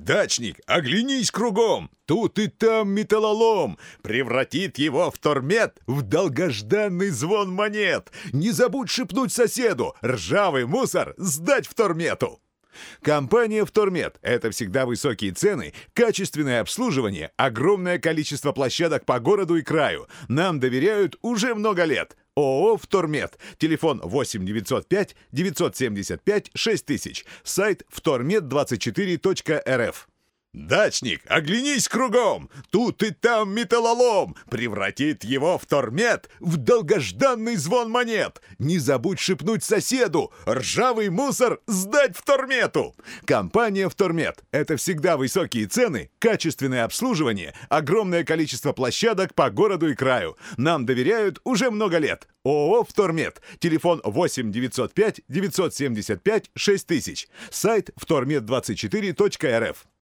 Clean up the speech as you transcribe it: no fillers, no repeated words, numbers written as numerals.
Дачник, оглянись кругом! Тут и там металлолом превратит его втормет в долгожданный звон монет. Не забудь шепнуть соседу: ржавый мусор сдать втормету. Компания «Втормет» — это всегда высокие цены, качественное обслуживание, огромное количество площадок по городу и краю. Нам доверяют уже много лет. ООО «Втормет». Телефон 8 905 975 6000. Сайт втормет24.рф. Дачник, оглянись кругом! Тут и там металлолом превратит его втормет в долгожданный звон монет. Не забудь шепнуть соседу: ржавый мусор сдать втормету. Компания «Втормет» — это всегда высокие цены, качественное обслуживание, огромное количество площадок по городу и краю. Нам доверяют уже много лет. ООО «Втормет». Телефон 8 905 975 6000. Сайт втормет24.рф.